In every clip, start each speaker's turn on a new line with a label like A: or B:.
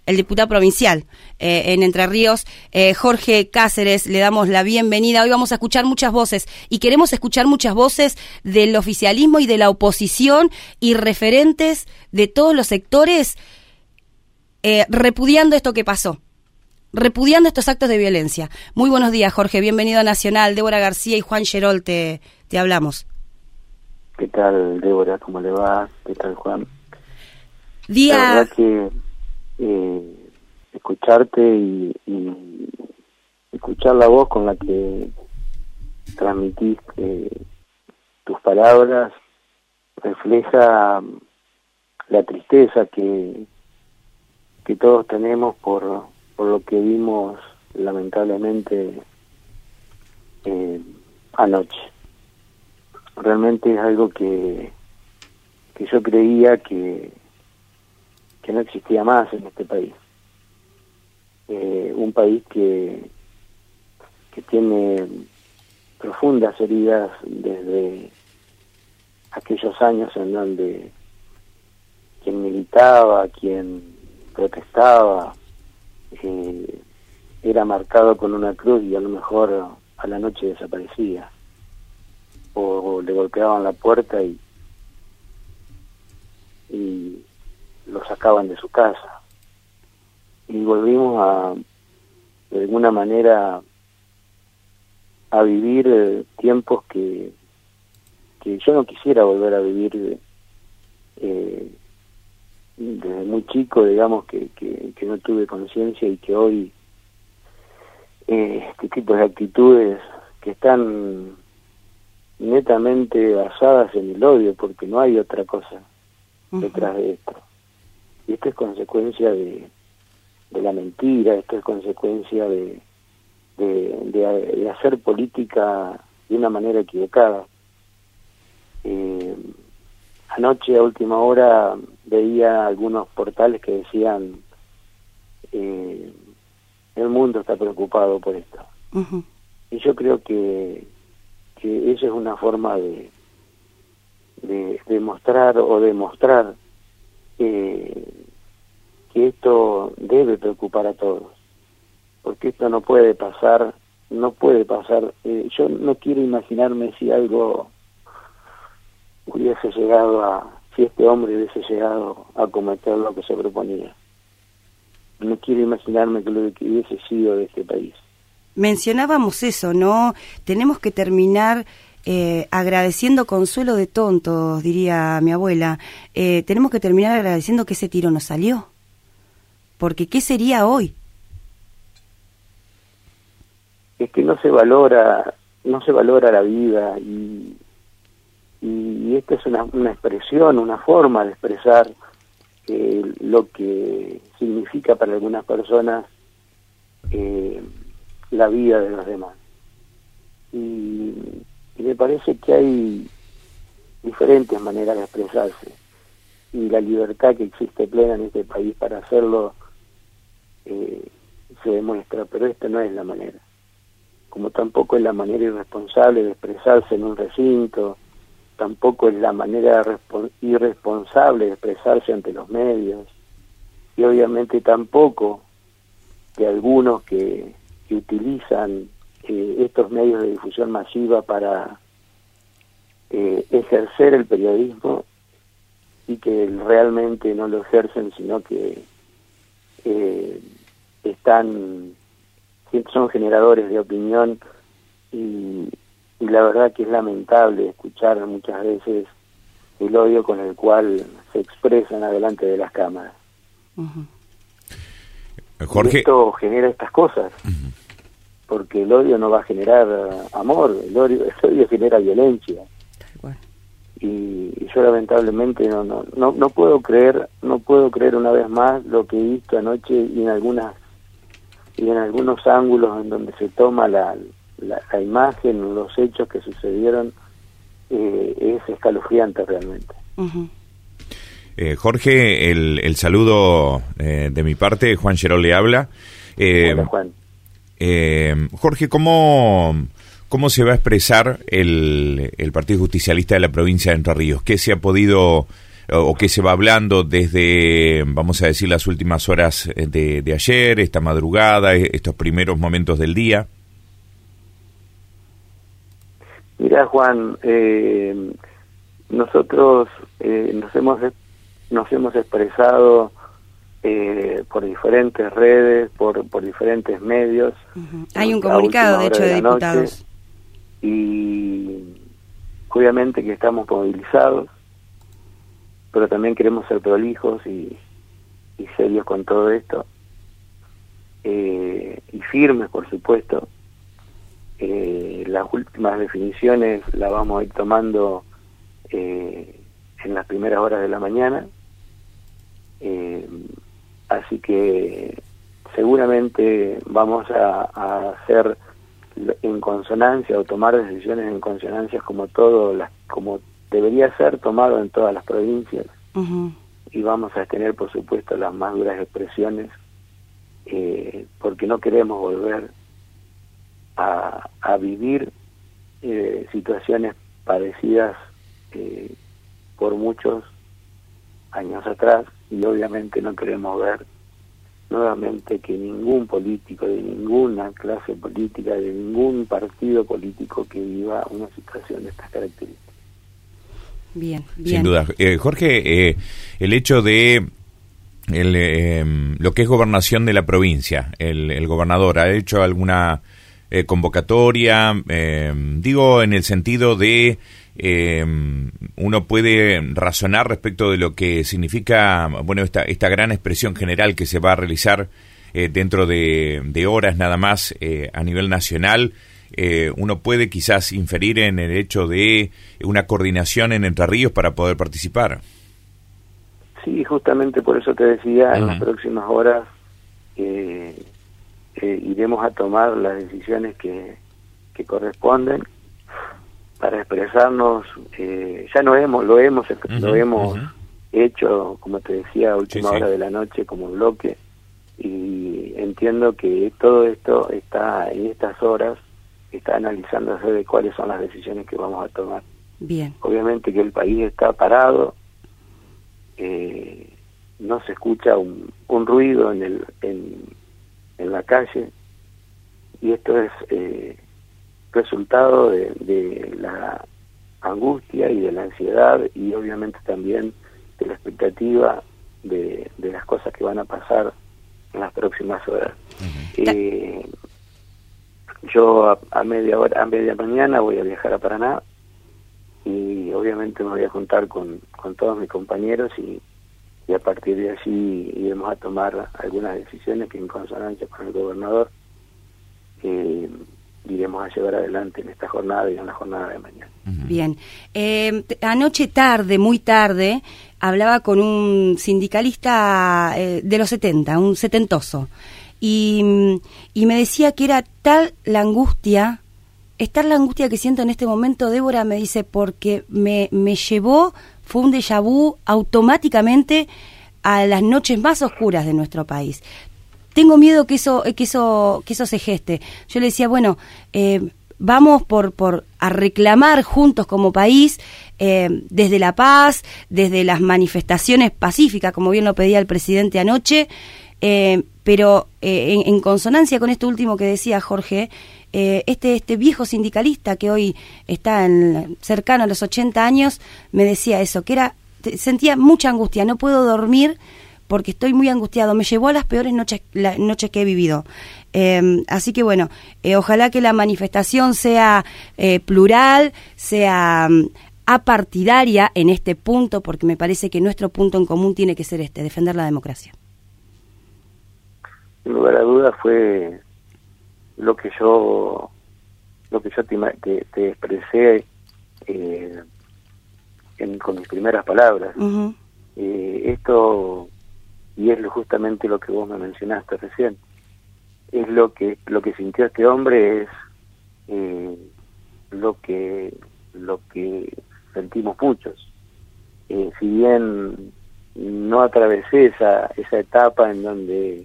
A: el diputado provincial en Entre Ríos, Jorge Cáceres. Le damos la bienvenida. Hoy vamos a escuchar muchas voces y queremos escuchar muchas voces del oficialismo y de la oposición y referentes de todos los sectores repudiando esto que pasó, repudiando estos actos de violencia. Muy buenos días, Jorge, bienvenido a Nacional. Débora García y Juan Gerol te hablamos.
B: ¿Qué tal, Débora? ¿Cómo le va? ¿Qué tal, Juan?
A: La
B: verdad que escucharte y escuchar la voz con la que transmitís tus palabras refleja la tristeza que todos tenemos por lo que vimos lamentablemente anoche. Realmente es algo que yo creía que no existía más en este país. Un país que tiene profundas heridas desde aquellos años en donde quien militaba, quien protestaba, era marcado con una cruz y a lo mejor a la noche desaparecía, o le golpeaban la puerta y lo sacaban de su casa. Y volvimos de alguna manera a vivir tiempos que yo no quisiera volver a vivir desde muy chico, digamos, que no tuve conciencia y que hoy este tipo de actitudes que están netamente basadas en el odio, porque no hay otra cosa detrás de esto. Y esto es consecuencia de la mentira, esto es consecuencia de hacer política de una manera equivocada. Anoche a última hora veía algunos portales que decían el mundo está preocupado por esto. Y yo creo que esa es una forma de demostrar que esto debe preocupar a todos, porque esto no puede pasar. Yo no quiero imaginarme si algo hubiese llegado si este hombre hubiese llegado a cometer lo que se proponía. No quiero imaginarme que lo que hubiese sido de este país.
A: Mencionábamos eso, ¿no? Tenemos que terminar agradeciendo consuelo de tontos, diría mi abuela. Tenemos que terminar agradeciendo que ese tiro no salió. Porque ¿qué sería hoy?
B: Es que no se valora la vida y esta es una expresión, una forma de expresar lo que significa para algunas personas la vida de los demás. Y me parece que hay diferentes maneras de expresarse y la libertad que existe plena en este país para hacerlo se demuestra, pero esta no es la manera, como tampoco es la manera irresponsable de expresarse en un recinto, tampoco es la manera irresponsable de expresarse ante los medios, y obviamente tampoco de algunos que utilizan estos medios de difusión masiva para ejercer el periodismo y que realmente no lo ejercen, sino que son generadores de opinión y la verdad que es lamentable escuchar muchas veces el odio con el cual se expresan adelante de las cámaras.
C: Jorge,
B: y esto genera estas cosas, porque el odio no va a generar amor, el odio genera violencia. Y yo lamentablemente no puedo creer una vez más lo que he visto anoche y en algunos ángulos en donde se toma la imagen, los hechos que sucedieron, es escalofriante realmente.
C: Jorge, el saludo de mi parte, Juan Gerol le habla.
B: Hola, Juan.
C: Jorge, ¿cómo se va a expresar el Partido Justicialista de la provincia de Entre Ríos? ¿Qué se ha podido o qué se va hablando desde, vamos a decir, las últimas horas de ayer, esta madrugada, estos primeros momentos del día?
B: Mirá, Juan, nosotros nos hemos expresado por diferentes redes, por diferentes medios.
A: Hay un comunicado, de hecho, de diputados.
B: Y obviamente que estamos movilizados, pero también queremos ser prolijos y serios con todo esto, y firmes, por supuesto. Las últimas definiciones las vamos a ir tomando en las primeras horas de la mañana, así que seguramente vamos a hacer en consonancia o tomar decisiones en consonancia como debería ser tomado en todas las provincias. Y vamos a tener, por supuesto, las más duras expresiones, porque no queremos volver a vivir situaciones parecidas por muchos años atrás, y obviamente no queremos ver nuevamente que ningún político de ninguna clase política, de ningún partido político que viva una situación de estas características.
A: Bien.
C: Sin duda. Jorge, el hecho de lo que es gobernación de la provincia, el gobernador ha hecho alguna convocatoria, digo en el sentido de uno puede razonar respecto de lo que significa, bueno, esta gran expresión general que se va a realizar dentro de horas nada más a nivel nacional. Uno puede quizás inferir en el hecho de una coordinación en Entre Ríos para poder participar.
B: Sí, justamente por eso te decía, en las próximas horas iremos a tomar las decisiones que corresponden para expresarnos. Ya lo hemos hecho, como te decía, a última hora de la noche como bloque, y entiendo que todo esto está en estas horas, está analizándose de cuáles son las decisiones que vamos a tomar.
A: Bien.
B: Obviamente que el país está parado, no se escucha un ruido en la calle, y esto es resultado de la angustia y de la ansiedad, y obviamente también de la expectativa de las cosas que van a pasar en las próximas horas. Yo a media mañana voy a viajar a Paraná, y obviamente me voy a juntar con todos mis compañeros, y a partir de allí iremos a tomar algunas decisiones que, en consonancia con el gobernador, iremos a llevar adelante en esta jornada y en la jornada de mañana.
A: Bien. Anoche tarde, muy tarde, hablaba con un sindicalista de los 70, un setentoso, y me decía que era tal la angustia que siento en este momento, Débora, me dice, porque me llevó, fue un déjà vu automáticamente a las noches más oscuras de nuestro país. Tengo miedo que eso se geste. Yo le decía, bueno, vamos a reclamar juntos como país, desde la paz, desde las manifestaciones pacíficas, como bien lo pedía el presidente anoche, pero en consonancia con esto último que decía Jorge, este viejo sindicalista que hoy está cercano a los 80 años, me decía eso, que sentía mucha angustia, no puedo dormir porque estoy muy angustiado, me llevó a las peores noches que he vivido. Así que bueno, ojalá que la manifestación sea plural, sea apartidaria en este punto, porque me parece que nuestro punto en común tiene que ser defender la democracia.
B: Sin lugar a dudas fue lo que yo te expresé con mis primeras palabras. Esto, y es justamente lo que vos me mencionaste recién, es lo que sintió este hombre, es lo que sentimos muchos. Si bien no atravesé esa etapa en donde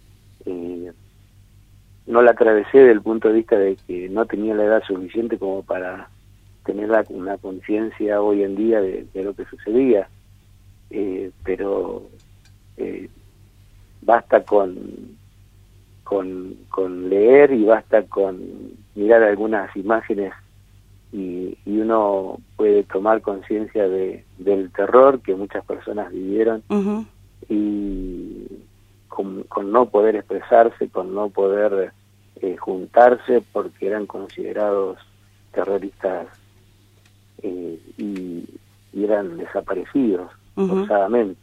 B: no la atravesé desde el punto de vista de que no tenía la edad suficiente como para tener una conciencia hoy en día de lo que sucedía, pero basta con leer y basta con mirar algunas imágenes y uno puede tomar conciencia del terror que muchas personas vivieron.
A: Uh-huh.
B: Y con no poder expresarse, con no poder juntarse porque eran considerados terroristas y eran desaparecidos forzadamente.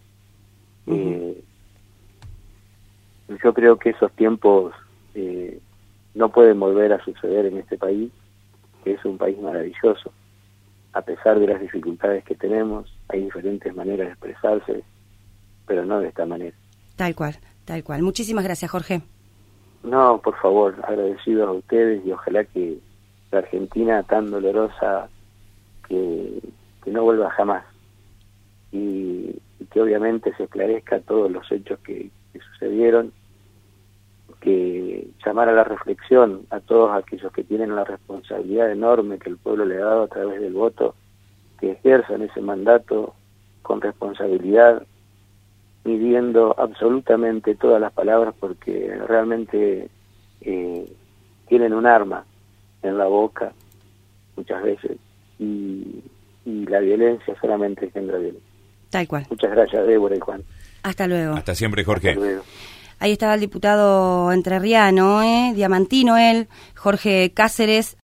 B: Yo creo que esos tiempos no pueden volver a suceder en este país, que es un país maravilloso. A pesar de las dificultades que tenemos, hay diferentes maneras de expresarse, pero no de esta manera.
A: Tal cual, tal cual. Muchísimas gracias, Jorge.
B: No, por favor, agradecidos a ustedes y ojalá que la Argentina tan dolorosa que no vuelva jamás y que obviamente se esclarezca todos los hechos que sucedieron, que llamar a la reflexión a todos aquellos que tienen la responsabilidad enorme que el pueblo le ha dado a través del voto, que ejerzan ese mandato con responsabilidad, midiendo absolutamente todas las palabras porque realmente tienen un arma en la boca muchas veces y la violencia solamente engendra violencia.
A: Tal cual.
B: Muchas gracias, Débora y Juan.
A: Hasta luego.
C: Hasta siempre, Jorge.
B: Hasta luego.
A: Ahí estaba el diputado entrerriano, diamantino él, Jorge Cáceres.